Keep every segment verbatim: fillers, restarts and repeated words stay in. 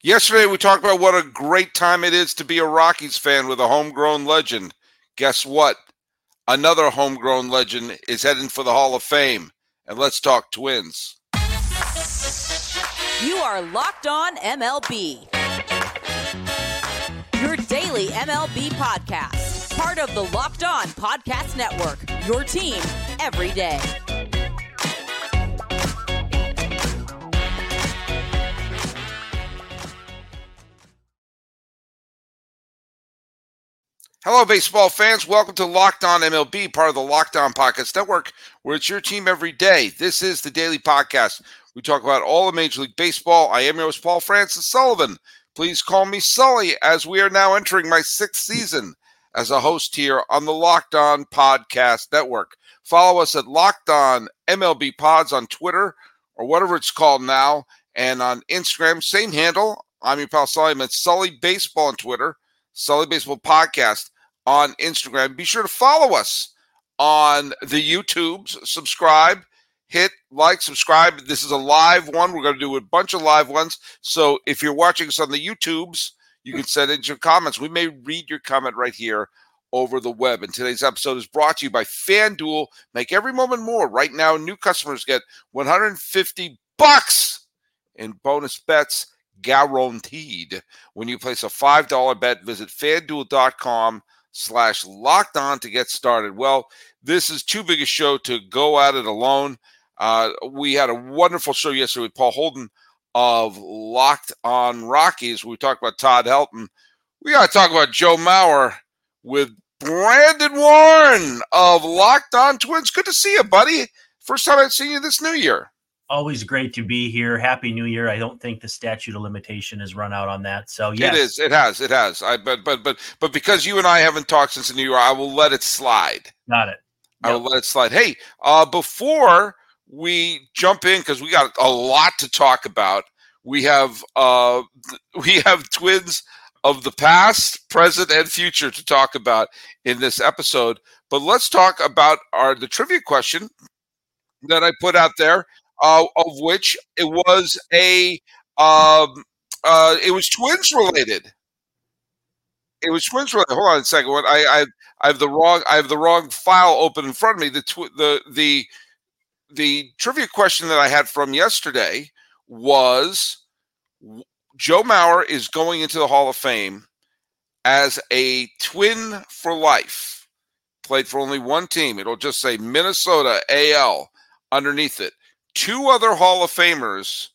Yesterday, we talked about what a great time it is to be a Rockies fan with a homegrown legend. Guess what? Another homegrown legend is heading for the Hall of Fame. And let's talk Twins. You are Locked On M L B. Your daily M L B podcast. Part of the Locked On Podcast Network. Your team every day. Hello, baseball fans. Welcome to Locked On M L B, part of the Locked On Podcast Network, where it's your team every day. This is the daily podcast. We talk about all of Major League Baseball. I am your host, Paul Francis Sullivan. Please call me Sully, as we are now entering my sixth season as a host here on the Locked On Podcast Network. Follow us at Locked On M L B Pods on Twitter, or whatever it's called now, and on Instagram, same handle. I'm your pal Sully. I'm at Sully Baseball on Twitter, Sully Baseball Podcast on Instagram. Be sure to follow us on the YouTubes. Subscribe, hit like, subscribe. This is a live one. We're going to do a bunch of live ones. So if you're watching us on the YouTubes, you can send in your comments. We may read your comment right here over the web. And today's episode is brought to you by FanDuel. Make every moment more. Right now, new customers get one hundred fifty bucks in bonus bets guaranteed. When you place a five dollar bet, visit FanDuel.com slash locked on to get started. Well, this is too big a show to go at it alone. Uh, we had a wonderful show yesterday with Paul Holden of Locked On Rockies. We talked about Todd Helton. We got to talk about Joe Mauer with Brandon Warren of Locked On Twins. Good to see you, buddy. First time I've seen you this new year. Always great to be here. Happy New Year. I don't think the statute of limitation has run out on that. So yes. It is. It has. It has. I but but but but because you and I haven't talked since the New Year, I will let it slide. Got it. I yep. will let it slide. Hey, uh, before we jump in, because we got a lot to talk about, we have uh, we have Twins of the past, present, and future to talk about in this episode. But let's talk about our the trivia question that I put out there. Uh, of which it was a, um, uh, it was Twins related. It was Twins related. Hold on a second. What I, I, I have the wrong, I have the wrong file open in front of me. The, tw- the, the, the trivia question that I had from yesterday was Joe Mauer is going into the Hall of Fame as a Twin for life. Played for only one team. It'll just say Minnesota A L underneath it. Two other Hall of Famers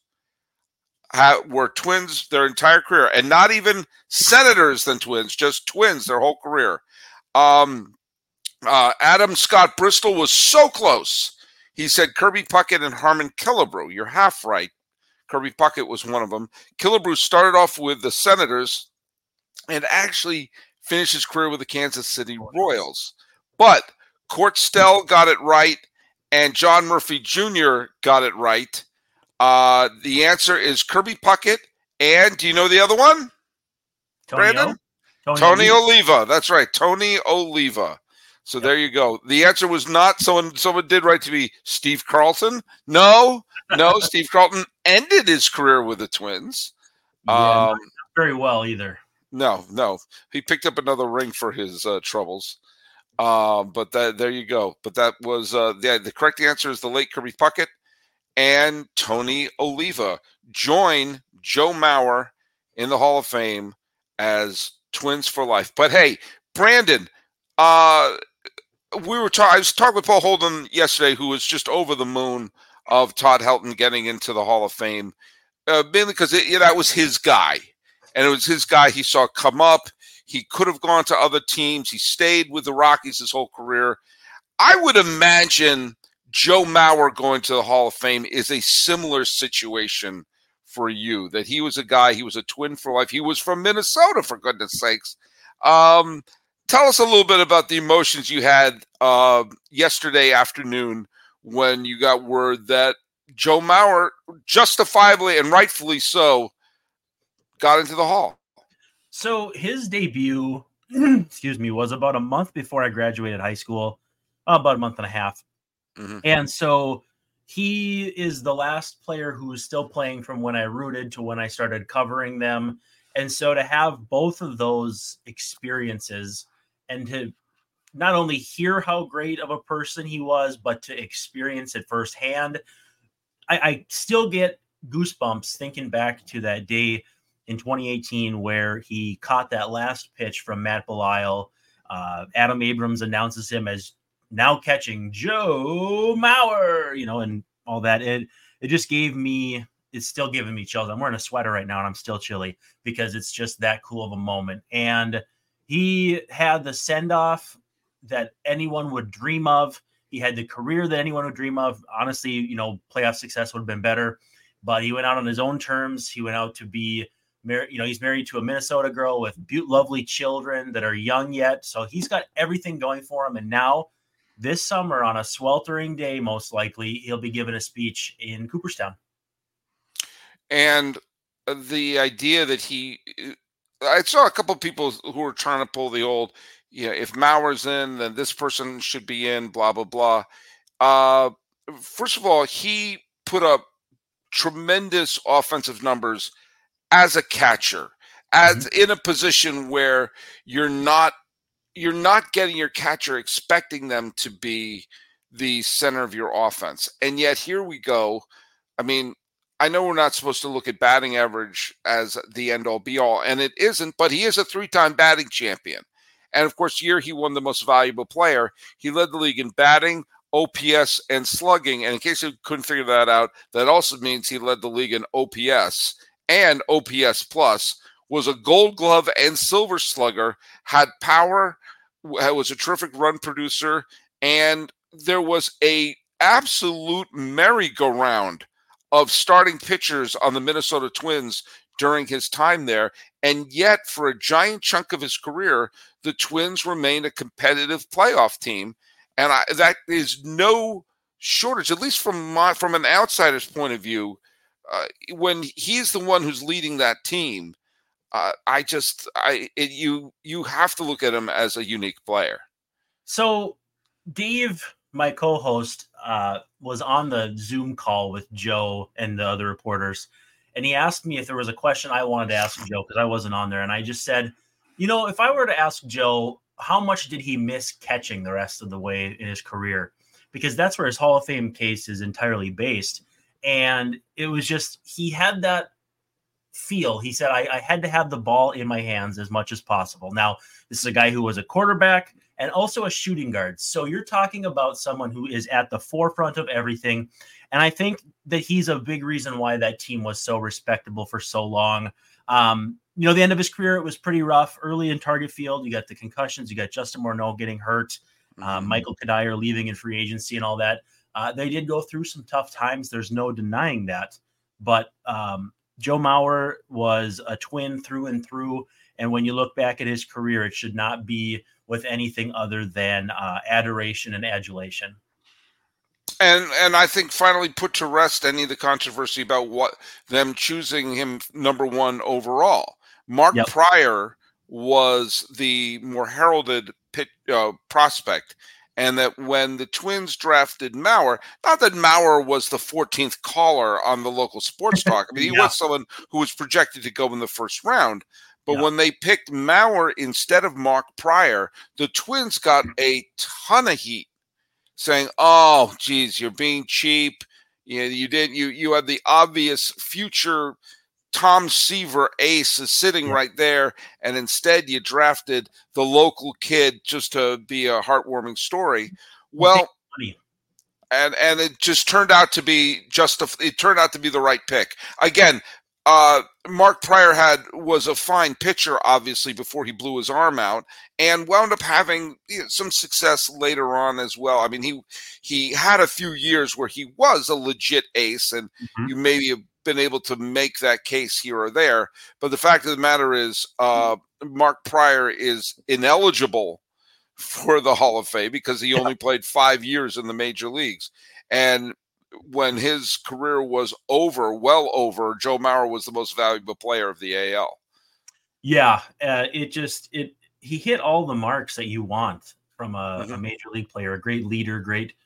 have, were Twins their entire career, and not even Senators than Twins, just Twins their whole career. Um, uh, Adam Scott Bristol was so close. He said Kirby Puckett and Harmon Killebrew. You're half right. Kirby Puckett was one of them. Killebrew started off with the Senators and actually finished his career with the Kansas City Royals. But Court Stell got it right, and John Murphy Junior got it right. Uh, the answer is Kirby Puckett. And do you know the other one? Tony Brandon? O? Tony, Tony Oliva. Oliva. That's right. Tony Oliva. So yep. There you go. The answer was not someone, someone did write to be Steve Carlton. No, no. Steve Carlton ended his career with the Twins. Yeah, um, not very well either. No, no. He picked up another ring for his uh, troubles. Um, but that, there you go. But that was uh, the, the correct answer is the late Kirby Puckett and Tony Oliva join Joe Mauer in the Hall of Fame as Twins for life. But hey, Brandon, uh, we were talking. I was talking with Paul Holden yesterday, who was just over the moon of Todd Helton getting into the Hall of Fame, uh, mainly because it, you know, that was his guy, and it was his guy he saw come up. He could have gone to other teams. He stayed with the Rockies his whole career. I would imagine Joe Mauer going to the Hall of Fame is a similar situation for you, that he was a guy, he was a Twin for life. He was from Minnesota, for goodness sakes. Um, tell us a little bit about the emotions you had uh, yesterday afternoon when you got word that Joe Mauer, justifiably and rightfully so, got into the Hall. So his debut, excuse me, was about a month before I graduated high school, about a month and a half. Mm-hmm. And so he is the last player who is still playing from when I rooted to when I started covering them. And so to have both of those experiences and to not only hear how great of a person he was, but to experience it firsthand, I, I still get goosebumps thinking back to that day in twenty eighteen where he caught that last pitch from Matt Belisle. Uh, Adam Abrams announces him as now catching Joe Mauer, you know, and all that. It it just gave me, it's still giving me chills. I'm wearing a sweater right now and I'm still chilly because it's just that cool of a moment. And he had the send-off that anyone would dream of. He had the career that anyone would dream of. Honestly, you know, playoff success would have been better, but he went out on his own terms. He went out to be married. You know, he's married to a Minnesota girl with beautiful, lovely children that are young yet. So he's got everything going for him. And now this summer on a sweltering day, most likely he'll be giving a speech in Cooperstown. And the idea that he, I saw a couple of people who were trying to pull the old, you know, if Mauer's in, then this person should be in, blah, blah, blah. Uh, first of all, he put up tremendous offensive numbers as a catcher, as mm-hmm. in a position where you're not, you're not getting your catcher expecting them to be the center of your offense. And yet here we go. I mean, I know we're not supposed to look at batting average as the end all be all, and it isn't, but he is a three-time batting champion. And of course, year he won the most valuable player. He led the league in batting, O P S, and slugging. And in case you couldn't figure that out, that also means he led the league in O P S and O P S plus, was a gold glove and silver slugger, had power, was a terrific run producer, and there was a absolute merry-go-round of starting pitchers on the Minnesota Twins during his time there. And yet, for a giant chunk of his career, the Twins remained a competitive playoff team. And I, that is no shortage, at least from my, from an outsider's point of view. Uh, when he's the one who's leading that team, uh, I just, I it, you you have to look at him as a unique player. So, Dave, my co-host, uh, was on the Zoom call with Joe and the other reporters, and he asked me if there was a question I wanted to ask Joe because I wasn't on there, and I just said, you know, if I were to ask Joe, how much did he miss catching the rest of the way in his career? Because that's where his Hall of Fame case is entirely based. And it was just, he had that feel. He said, I, I had to have the ball in my hands as much as possible. Now, this is a guy who was a quarterback and also a shooting guard. So you're talking about someone who is at the forefront of everything. And I think that he's a big reason why that team was so respectable for so long. Um, you know, the end of his career, it was pretty rough. Early in Target Field, you got the concussions, you got Justin Morneau getting hurt, um, Michael Kadire leaving in free agency and all that. Uh, they did go through some tough times. There's no denying that. But um, Joe Mauer was a Twin through and through. And when you look back at his career, it should not be with anything other than uh, adoration and adulation. And and I think finally put to rest any of the controversy about what them choosing him number one overall. Mark yep. Pryor was the more heralded pit, uh, prospect. And that when the Twins drafted Mauer, not that Mauer was the fourteenth caller on the local sports talk. I mean, he yeah. was someone who was projected to go in the first round. But yeah. when they picked Mauer instead of Mark Pryor, the Twins got a ton of heat saying, oh, geez, you're being cheap. You know, you did you you had the obvious future Tom Seaver ace is sitting yeah. right there, and instead you drafted the local kid just to be a heartwarming story. Well, and and it just turned out to be just a, it turned out to be the right pick. Again, uh, Mark Pryor had was a fine pitcher, obviously, before he blew his arm out, and wound up having you know, some success later on as well. I mean, he he had a few years where he was a legit ace, and mm-hmm. you maybe have been able to make that case here or there. But the fact of the matter is, uh, Mark Pryor is ineligible for the Hall of Fame because he only played five years in the major leagues. And when his career was over, well over, Joe Mauer was the most valuable player of the A L. Yeah, uh, it just it he hit all the marks that you want from a, mm-hmm. a major league player, a great leader, great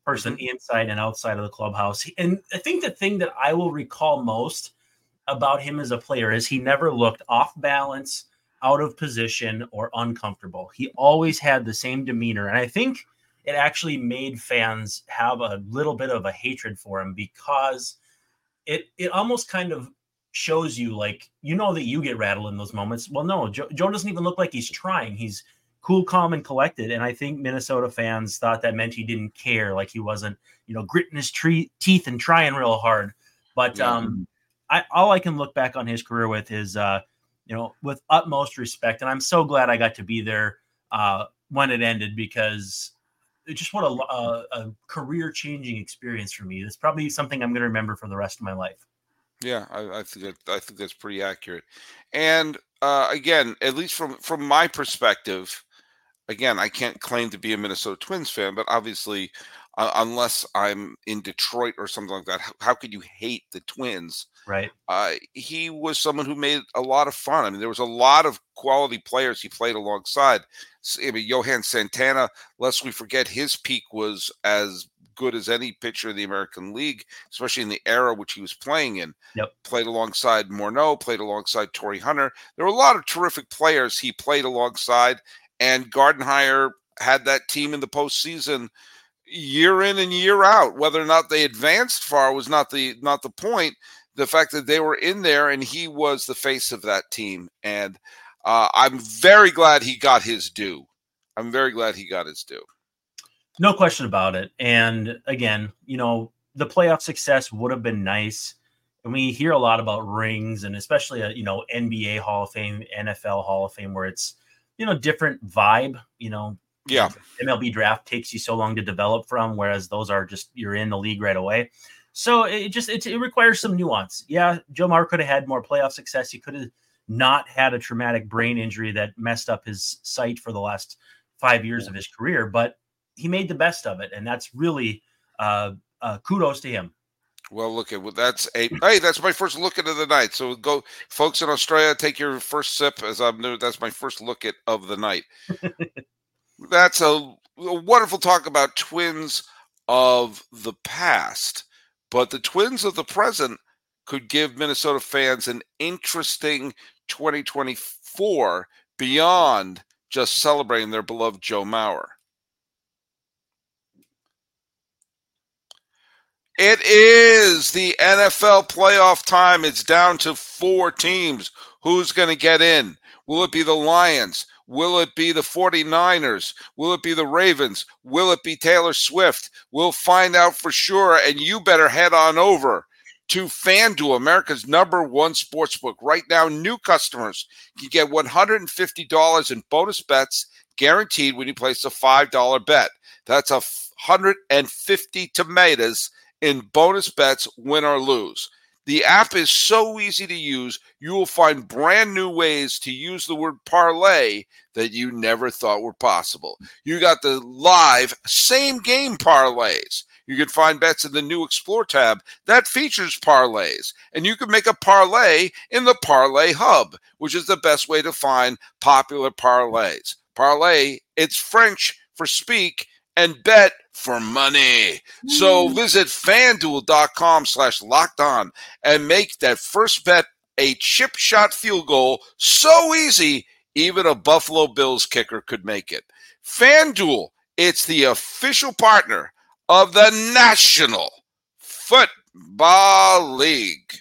person Mm-hmm. inside and outside of the clubhouse. And I think the thing that I will recall most about him as a player is he never looked off balance, out of position, or uncomfortable. He always had the same demeanor. And I think it actually made fans have a little bit of a hatred for him because it it almost kind of shows you, like, you know, that you get rattled in those moments. Well, no, Joe, Joe doesn't even look like he's trying. He's cool, calm, and collected. And I think Minnesota fans thought that meant he didn't care, like he wasn't, you know, gritting his tree, teeth and trying real hard. But Yeah. um, I, all I can look back on his career with is, uh, you know, with utmost respect. And I'm so glad I got to be there uh, when it ended, because it just what a, a, a career-changing experience for me. It's probably something I'm going to remember for the rest of my life. Yeah, I, I think that, I think that's pretty accurate. And uh, again, at least from from my perspective, again, I can't claim to be a Minnesota Twins fan, but obviously, uh, unless I'm in Detroit or something like that, how, how could you hate the Twins? Right. Uh, he was someone who made a lot of fun. I mean, there was a lot of quality players he played alongside. I mean, Johan Santana, lest we forget, his peak was as good as any pitcher in the American League, especially in the era which he was playing in. Yep. Played alongside Morneau, played alongside Torrey Hunter. There were a lot of terrific players he played alongside, and Gardenhire had that team in the postseason year in and year out. Whether or not they advanced far was not the not the point. The fact that they were in there and he was the face of that team. And uh, I'm very glad he got his due. I'm very glad he got his due. No question about it. And again, you know, the playoff success would have been nice. And we hear a lot about rings, and especially a, you know, N B A Hall of Fame, N F L Hall of Fame, where it's, you know, different vibe. You know, yeah, M L B draft takes you so long to develop from, whereas those are just, you're in the league right away. So it just it, it requires some nuance. Yeah, Joe Mauer could have had more playoff success. He could have not had a traumatic brain injury that messed up his sight for the last five years of his career, but he made the best of it, and that's really uh, uh, kudos to him. Well, look at well, that's a hey, that's my first look at of the night. So go, folks in Australia, take your first sip as I'm new. That's my first look at of the night. That's a, a wonderful talk about Twins of the past, but the Twins of the present could give Minnesota fans an interesting twenty twenty-four beyond just celebrating their beloved Joe Mauer. It is the N F L playoff time. It's down to four teams. Who's going to get in? Will it be the Lions? Will it be the 49ers? Will it be the Ravens? Will it be Taylor Swift? We'll find out for sure, and you better head on over to FanDuel, America's number one sportsbook. Right now, new customers can get one hundred fifty dollars in bonus bets guaranteed when you place a five dollar bet. That's a one hundred fifty tomatoes in bonus bets, win or lose. The app is so easy to use, you will find brand new ways to use the word parlay that you never thought were possible. You got the live same game parlays. You can find bets in the new Explore tab that features parlays. And you can make a parlay in the Parlay Hub, which is the best way to find popular parlays. Parlay, it's French for speak, and bet for money. So visit FanDuel.com slash locked on and make that first bet a chip shot field goal so easy, even a Buffalo Bills kicker could make it. FanDuel, it's the official partner of the National Football League.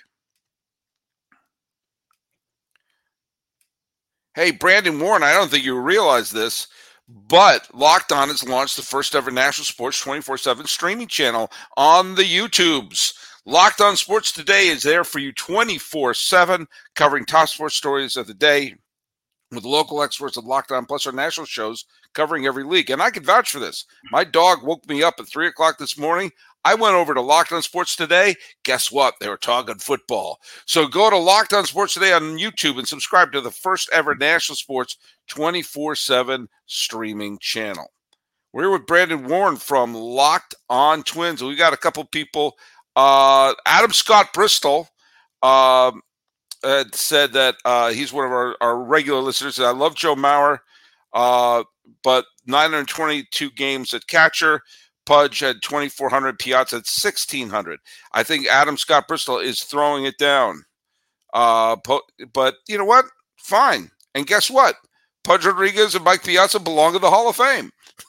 Hey, Brandon Warren, I don't think you realize this, but Locked On has launched the first ever national sports twenty-four seven streaming channel on the YouTubes. Locked On Sports Today is there for you twenty-four seven, covering top sports stories of the day with local experts at Locked On, plus our national shows covering every league. And I can vouch for this. My dog woke me up at three o'clock this morning. I went over to Locked On Sports Today. Guess what? They were talking football. So go to Locked On Sports Today on YouTube and subscribe to the first ever national sports twenty-four seven streaming channel. We're here with Brandon Warren from Locked On Twins. We got a couple people. Uh, Adam Scott Bristol uh, uh, said that uh, he's one of our, our regular listeners. I love Joe Mauer, uh, but nine hundred twenty-two games at catcher. Pudge had twenty-four hundred, Piazza had sixteen hundred. I think Adam Scott Bristol is throwing it down. Uh, but you know what? Fine. And guess what? Pudge Rodriguez and Mike Piazza belong to the Hall of Fame.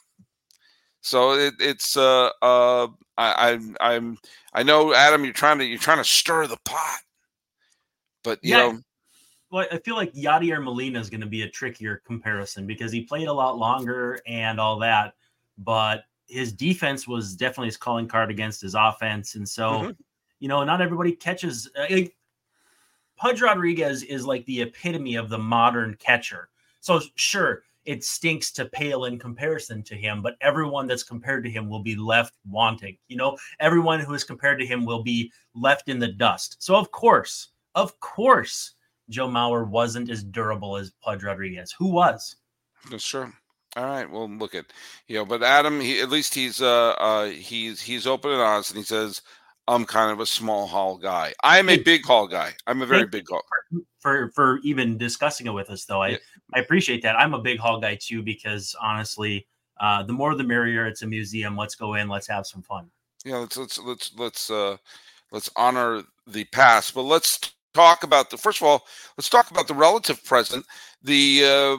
So it, it's uh uh I, I I'm I know, Adam, you're trying to you're trying to stir the pot, but you yeah. know. Well, I feel like Yadier Molina is going to be a trickier comparison because he played a lot longer and all that, but his defense was definitely his calling card against his offense. And so, mm-hmm. you know, not everybody catches. Uh, like, Pudge Rodriguez is like the epitome of the modern catcher. So sure, it stinks to pale in comparison to him, but everyone that's compared to him will be left wanting. You know, everyone who is compared to him will be left in the dust. So of course, of course, Joe Mauer wasn't as durable as Pudge Rodriguez. Who was? That's true. All right. Well, look at, you know, but Adam, he, at least he's, uh, uh, he's, he's open and honest, and he says, I'm kind of a small hall guy. I'm a big hall guy. I'm a very Thank big hall. For, for, for even discussing it with us, though. I, yeah. I appreciate that. I'm a big hall guy too, because honestly, uh, the more the merrier. It's a museum. Let's go in. Let's have some fun. Yeah. Let's, let's, let's, let's, uh, let's honor the past, but let's talk about the, first of all, let's talk about the relative present. The, uh,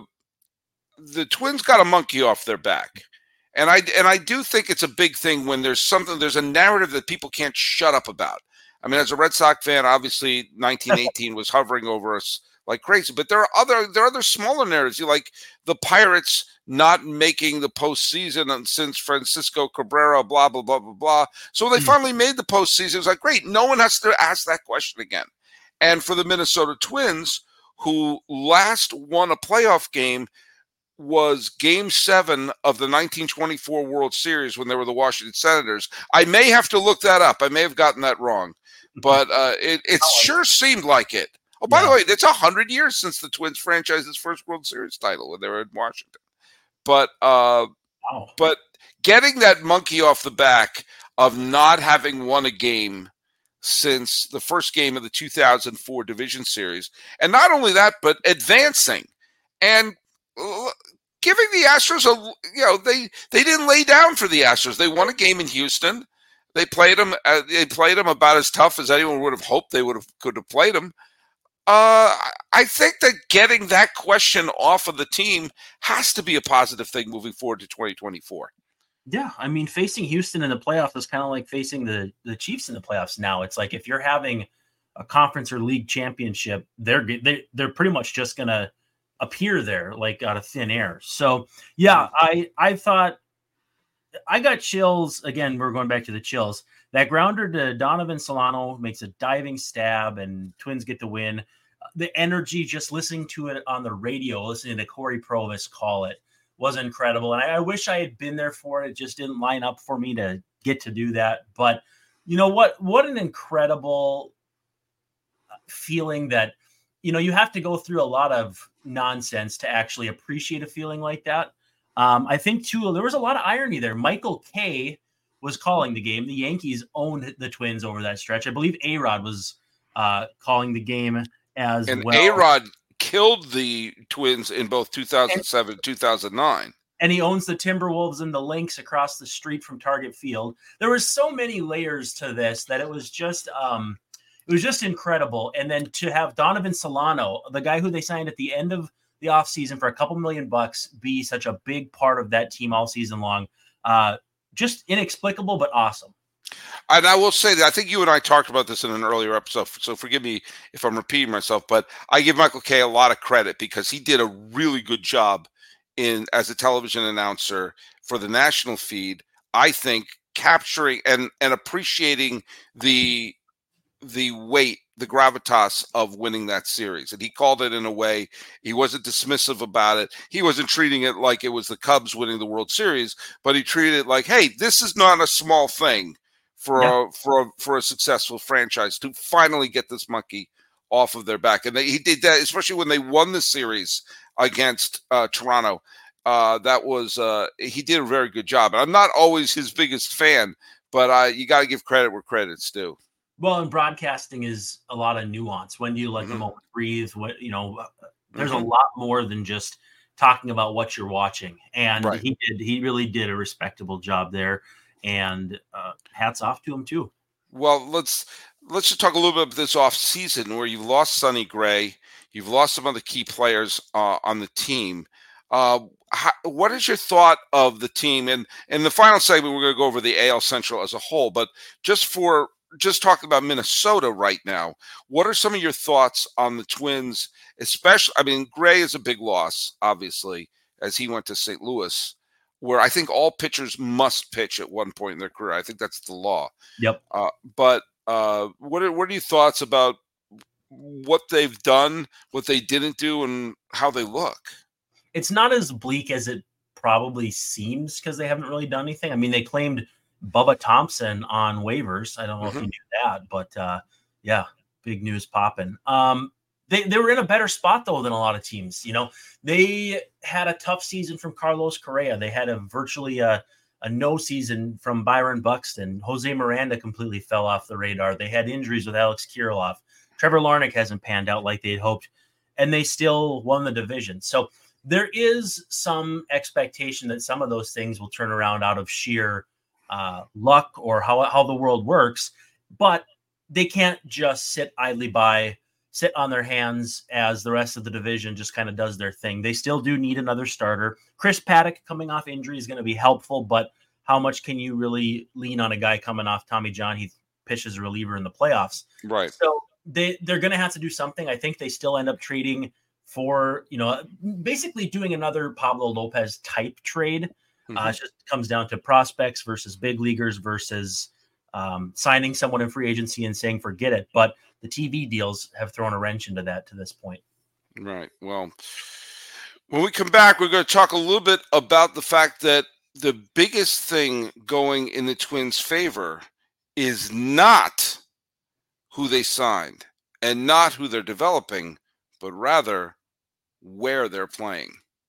the Twins got a monkey off their back. And I, and I do think it's a big thing when there's something, there's a narrative that people can't shut up about. I mean, as a Red Sox fan, obviously nineteen eighteen was hovering over us like crazy, but there are other, there are other smaller narratives. You like the Pirates not making the postseason since Francisco Cabrera, blah, blah, blah, blah, blah. So they finally made the postseason. It's like, great. No one has to ask that question again. And for the Minnesota Twins, who last won a playoff game, was game seven of the nineteen twenty-four World Series when they were the Washington Senators. I may have to look that up. I may have gotten that wrong, but uh, it, it sure seemed like it. Oh, by yeah. the way, it's a hundred years since the Twins franchise's first World Series title when they were in Washington. But, uh, wow. but getting that monkey off the back of not having won a game since the first game of the two thousand four Division Series, and not only that, but advancing and giving the Astros a, you know, they they didn't lay down for the Astros. They won a game in Houston. They played them. Uh, they played them about as tough as anyone would have hoped they would have could have played them. Uh, I think that getting that question off of the team has to be a positive thing moving forward to twenty twenty-four. Yeah, I mean, facing Houston in the playoffs is kind of like facing the the Chiefs in the playoffs now. It's like if you're having a conference or league championship, they're they, they're pretty much just gonna appear there like out of thin air. So yeah, I I thought I got chills again. We're going back to the chills. That grounder to Donovan Solano makes a diving stab, and Twins get the win. The energy, just listening to it on the radio, listening to Corey Provis call it, was incredible. And I, I wish I had been there for it. It just didn't line up for me to get to do that. But you know what? What an incredible feeling that, you know, you have to go through a lot of nonsense to actually appreciate a feeling like that. Um, I think, too, there was a lot of irony there. Michael Kay was calling the game. The Yankees owned the Twins over that stretch. I believe A-Rod was uh, calling the game as and well. And A-Rod killed the Twins in both two thousand seven and two thousand nine. And he owns the Timberwolves and the Lynx across the street from Target Field. There were so many layers to this that it was just um, – It was just incredible. And then to have Donovan Solano, the guy who they signed at the end of the offseason for a couple million bucks, be such a big part of that team all season long. Uh, just inexplicable, but awesome. And I will say that I think you and I talked about this in an earlier episode, so forgive me if I'm repeating myself, but I give Michael Kay a lot of credit because he did a really good job in as a television announcer for the national feed. I think capturing and, and appreciating the the weight, the gravitas of winning that series. And he called it in a way, he wasn't dismissive about it. He wasn't treating it like it was the Cubs winning the World Series, but he treated it like, hey, this is not a small thing for, yeah. a, for, a, for a successful franchise to finally get this monkey off of their back. And they, he did that, especially when they won the series against uh, Toronto. Uh, that was, uh, he did a very good job. And I'm not always his biggest fan, but uh, you got to give credit where credit's due. Well, and broadcasting is a lot of nuance. When do you let mm-hmm. the moment breathe? What, you know, there's mm-hmm. a lot more than just talking about what you're watching. And right. he did, he really did a respectable job there. and uh, hats off to him too. Well, let's let's just talk a little bit about this off season where you've lost Sonny Gray, you've lost some other key players uh, on the team. Uh, how, what is your thought of the team? And in the final segment, we're going to go over the A L Central as a whole, but just for just talking about Minnesota right now, what are some of your thoughts on the Twins? Especially, I mean, Gray is a big loss, obviously, as he went to Saint Louis, where I think all pitchers must pitch at one point in their career. I think that's the law. Yep. Uh, but uh, what are what are your thoughts about what they've done, what they didn't do, and how they look? It's not as bleak as it probably seems because they haven't really done anything. I mean, they claimed Bubba Thompson on waivers. I don't know mm-hmm. if you knew that, but uh, yeah, big news popping. Um, they, they were in a better spot, though, than a lot of teams. You know, they had a tough season from Carlos Correa. They had a virtually a, a no season from Byron Buxton. Jose Miranda completely fell off the radar. They had injuries with Alex Kirilloff. Trevor Larnach hasn't panned out like they had hoped, and they still won the division. So there is some expectation that some of those things will turn around out of sheer uh, luck or how, how the world works, but they can't just sit idly by, sit on their hands as the rest of the division just kind of does their thing. They still do need another starter. Chris Paddock coming off injury is going to be helpful, but how much can you really lean on a guy coming off Tommy John? He pitches a reliever in the playoffs. Right. So they, they're going to have to do something. I think they still end up trading for, you know, basically doing another Pablo Lopez type trade. Mm-hmm. Uh, it just comes down to prospects versus big leaguers versus um, signing someone in free agency and saying, forget it. But the T V deals have thrown a wrench into that to this point. Right. Well, when we come back, we're going to talk a little bit about the fact that the biggest thing going in the Twins' favor is not who they signed and not who they're developing, but rather where they're playing.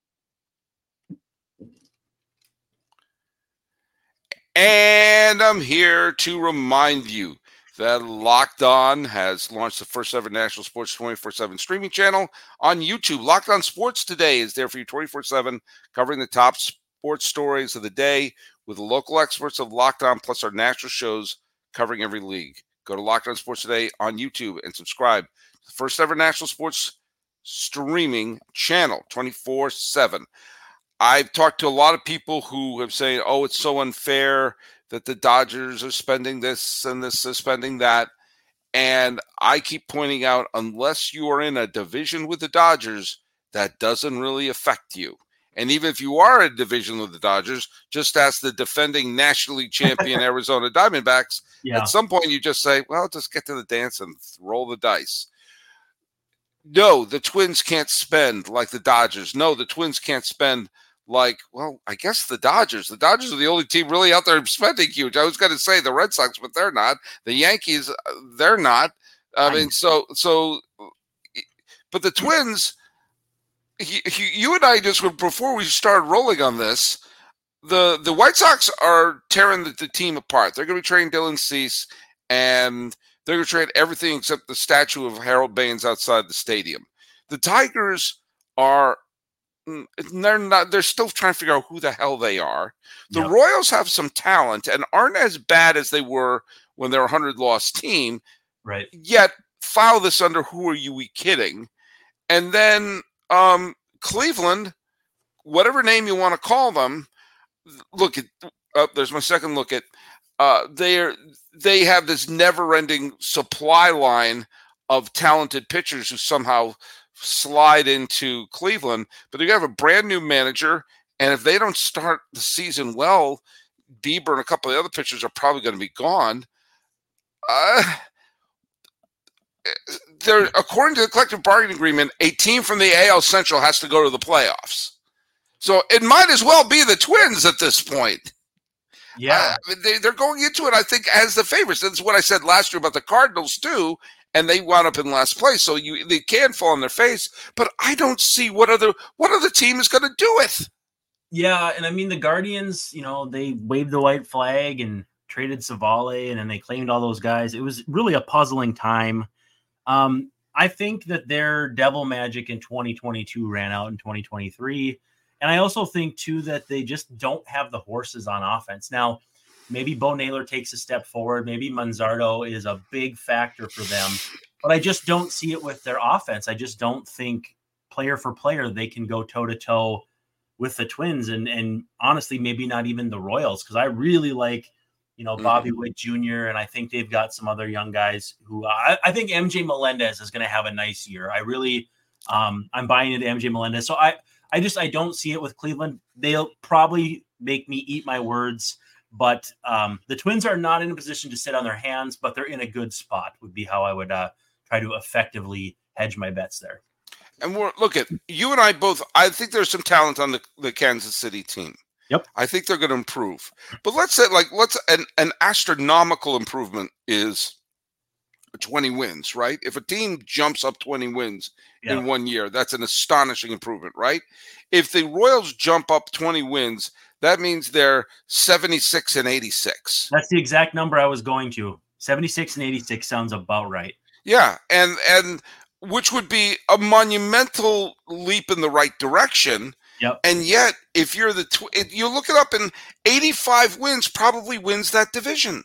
And I'm here to remind you that Locked On has launched the first ever national sports twenty-four seven streaming channel on YouTube. Locked On Sports Today is there for you twenty-four seven, covering the top sports stories of the day with the local experts of Locked On, plus our national shows covering every league. Go to Locked On Sports Today on YouTube and subscribe to the first ever national sports streaming channel twenty-four seven. I've talked to a lot of people who have said, oh, it's so unfair that the Dodgers are spending this and this is spending that. And I keep pointing out, unless you are in a division with the Dodgers, that doesn't really affect you. And even if you are in a division with the Dodgers, just ask the defending National League champion Arizona Diamondbacks. Yeah. At some point, you just say, well, just get to the dance and roll the dice. No, the Twins can't spend like the Dodgers. No, the Twins can't spend like, well, I guess the Dodgers. The Dodgers are the only team really out there spending huge. I was going to say the Red Sox, but they're not. The Yankees, they're not. I mean, so, so, but the Twins, he, he, you and I just, before we started rolling on this, the, the White Sox are tearing the, the team apart. They're going to be trading Dylan Cease, and they're going to trade everything except the statue of Harold Baines outside the stadium. The Tigers are, they're not, they're still trying to figure out who the hell they are. The yep. Royals have some talent and aren't as bad as they were when they were a hundred-loss team. Right. Yet, file this under who are you we kidding? And then um, Cleveland, whatever name you want to call them, look at, uh, there's my second look at, uh, they're, they have this never-ending supply line of talented pitchers who somehow slide into Cleveland, but they have a brand new manager, and if they don't start the season well, Bieber and a couple of other pitchers are probably going to be gone. Uh, they're, according to the collective bargaining agreement, a team from the A L Central has to go to the playoffs. So it might as well be the Twins at this point. Yeah, uh, they, they're going into it, I think, as the favorites. That's what I said last year about the Cardinals too, and they wound up in last place. So you they can fall on their face, but I don't see what other what other team is going to do it. Yeah, and I mean the Guardians, you know, they waved the white flag and traded Savale, and then they claimed all those guys. It was really a puzzling time. Um, I think that their devil magic in twenty twenty-two ran out in twenty twenty-three. And I also think, too, that they just don't have the horses on offense. Now, Maybe Bo Naylor takes a step forward. Maybe Manzardo is a big factor for them. But I just don't see it with their offense. I just don't think player for player they can go toe-to-toe with the Twins. And, and honestly, maybe not even the Royals, because I really like, you know, Bobby mm-hmm. Witt Junior, and I think they've got some other young guys who uh, I, I think M J Melendez is going to have a nice year. I really um, – I'm buying into M J Melendez. So I, I just – I don't see it with Cleveland. They'll probably make me eat my words. But um, the Twins are not in a position to sit on their hands, but they're in a good spot would be how I would uh, try to effectively hedge my bets there. And we're look at you and I both. I think there's some talent on the, the Kansas City team. Yep. I think they're going to improve. But let's say like let's an, an astronomical improvement is twenty wins, right? If a team jumps up twenty wins yeah. in one year, that's an astonishing improvement, right? If the Royals jump up twenty wins, that means they're seventy-six and eighty-six. That's the exact number I was going to. seventy-six and eighty-six sounds about right. Yeah, and and which would be a monumental leap in the right direction. Yep. And yet, if you're the tw- you look it up, and eighty-five wins probably wins that division.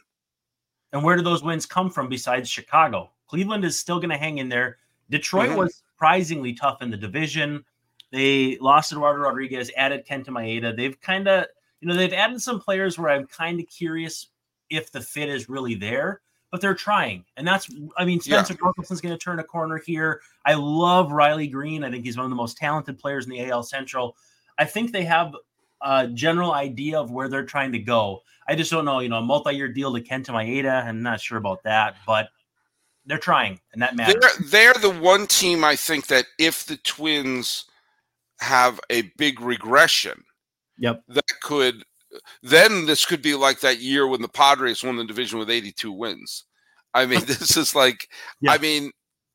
And where do those wins come from besides Chicago? Cleveland is still going to hang in there. Detroit mm-hmm. was surprisingly tough in the division. They lost Eduardo Rodriguez, added Kenta Maeda. They've kind of, you know, they've added some players where I'm kind of curious if the fit is really there, but they're trying. And that's, I mean, Spencer yeah. Torkelson's going to turn a corner here. I love Riley Green. I think he's one of the most talented players in the A L Central. I think they have a general idea of where they're trying to go. I just don't know, you know, a multi-year deal to Kenta Maeda. I'm not sure about that, but they're trying, and that matters. They're, they're the one team I think that if the Twins have a big regression, yep, that could then this could be like that year when the Padres won the division with eighty-two wins. I mean, this is like, yeah. I mean,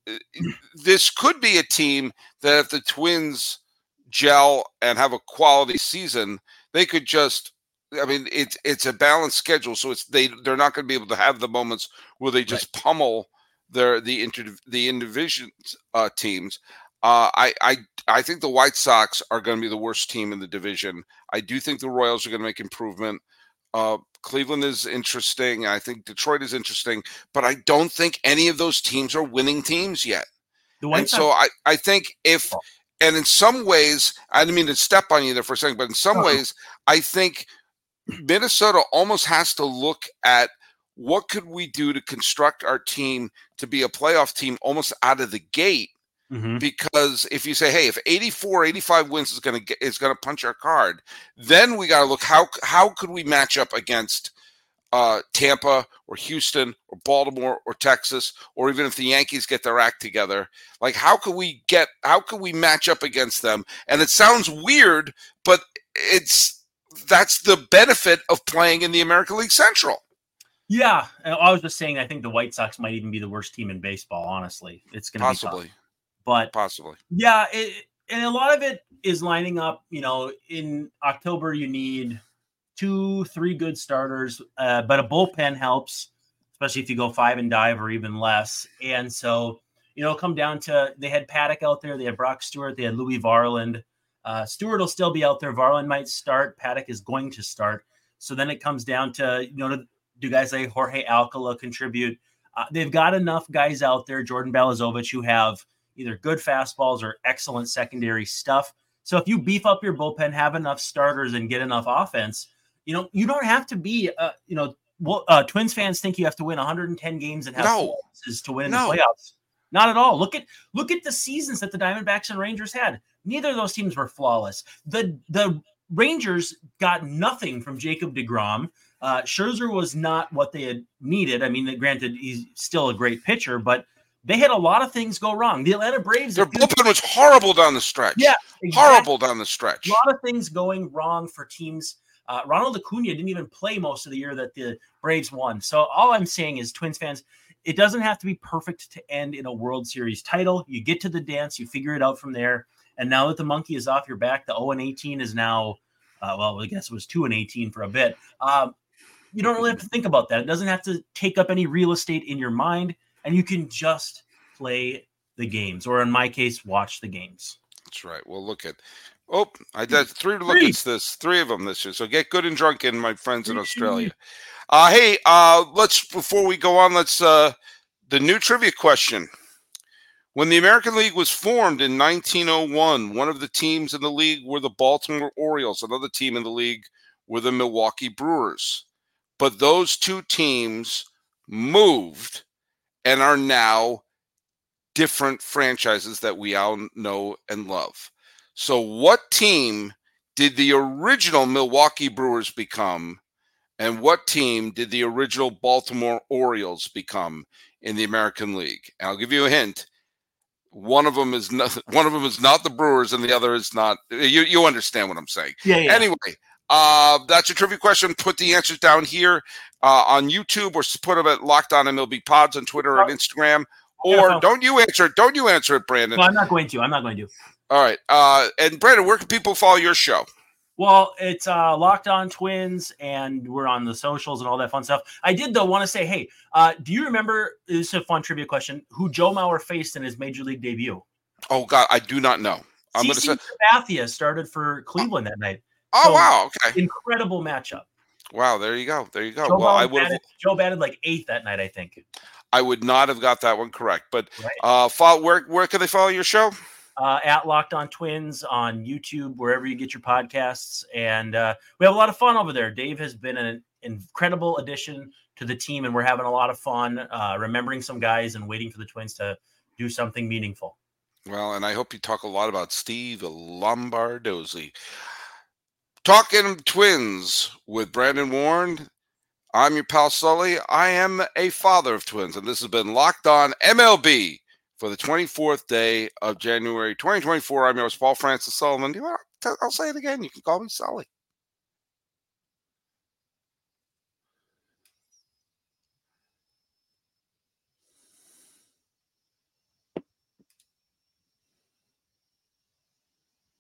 this could be a team that if the Twins gel and have a quality season, they could just, I mean, it's it's a balanced schedule, so it's they they're not going to be able to have the moments where they just right. pummel their the inter the indivision uh, teams. Uh, I, I I think the White Sox are going to be the worst team in the division. I do think the Royals are going to make improvement. Uh, Cleveland is interesting. I think Detroit is interesting, but I don't think any of those teams are winning teams yet. The White and Sox- so I, I think if, and in some ways, I didn't mean to step on you there for a second, but in some uh-huh. ways, I think Minnesota almost has to look at what could we do to construct our team to be a playoff team almost out of the gate. Mm-hmm. Because if you say, hey, if eighty-four, eighty-five wins is going to get is going to punch our card, then we got to look how how could we match up against uh, Tampa or Houston or Baltimore or Texas, or even if the Yankees get their act together, like how could we get how could we match up against them? And it sounds weird, but it's that's the benefit of playing in the American League Central. Yeah, I was just saying I think the White Sox might even be the worst team in baseball. Honestly, it's going to be possibly. Tough. But possibly, yeah, it, and a lot of it is lining up. You know, in October you need two, three good starters, uh, but a bullpen helps, especially if you go five and dive or even less. And so, you know, come down to they had Paddock out there, they had Brock Stewart, they had Louis Varland. Uh, Stewart will still be out there. Varland might start. Paddock is going to start. So then it comes down to, you know, do guys like Jorge Alcala contribute? Uh, they've got enough guys out there, Jordan Balazovic, who have either good fastballs or excellent secondary stuff. So if you beef up your bullpen, have enough starters and get enough offense, you know, you don't have to be, uh, you know, well, uh, Twins fans think you have to win one hundred ten games and have no. chances to win in no. the playoffs. Not at all. Look at, look at the seasons that the Diamondbacks and Rangers had. Neither of those teams were flawless. The, the Rangers got nothing from Jacob deGrom. Uh, Scherzer was not what they had needed. I mean, granted, he's still a great pitcher, but they had a lot of things go wrong. The Atlanta Braves. Their bullpen was horrible down the stretch. Yeah, exactly. Horrible down the stretch. A lot of ththings going wrong for teams. Uh, Ronald Acuna didn't even play most of the year that the Braves won. So all I'm saying is, Twins fans, it doesn't have to be perfect to end in a World Series title. You get to the dance, you figure it out from there. And now that the monkey is off your back, the oh and eighteen is now, uh, well, I guess it was two and eighteen for a bit. Um, you don't really have to think about that. It doesn't have to take up any real estate in your mind. And you can just play the games, or in my case, watch the games. That's right. Well, look at. Oh, I did three look at this. Three of them this year. So get good and drunk in, my friends in Australia. Uh, hey, uh, let's before we go on, let's uh, the new trivia question. When the American League was formed in nineteen oh one, one of the teams in the league were the Baltimore Orioles. Another team in the league were the Milwaukee Brewers. But those two teams moved and are now different franchises that we all know and love. So what team did the original Milwaukee Brewers become, and what team did the original Baltimore Orioles become in the American League? And I'll give you a hint. One of them is not, one of them is not the Brewers, and the other is not. You you understand what I'm saying? Yeah. yeah. Anyway, uh, that's your trivia question. Put the answers down here uh, on YouTube, or put them at Locked On M L B Pods on Twitter and Instagram. Or don't you answer it? Don't you answer it, Brandon? No, I'm not going to. I'm not going to. All right. Uh, and Brandon, where can people follow your show? Well, it's uh, Locked On Twins, and we're on the socials and all that fun stuff. I did, though, want to say, hey, uh, do you remember, this is a fun trivia question, who Joe Mauer faced in his Major League debut? Oh, God, I do not know. I'm going to say Sabathia started for Cleveland that night. Oh, so, wow. Okay. Incredible matchup. Wow, there you go. There you go. Joe well, Bauer I would batted, Joe batted like eighth that night, I think. I would not have got that one correct. But right. uh, follow, where where can they follow your show? Uh, at Locked On Twins on YouTube, wherever you get your podcasts. And uh, we have a lot of fun over there. Dave has been an incredible addition to the team, and we're having a lot of fun uh, remembering some guys and waiting for the Twins to do something meaningful. Well, and I hope you talk a lot about Steve Lombardozzi. Talking Twins with Brandon Warren. I'm your pal Sully. I am a father of twins, and this has been Locked On M L B for the twenty-fourth day of January twenty twenty-four. I'm your host, Paul Francis Sullivan. I'll say it again. You can call me Sully.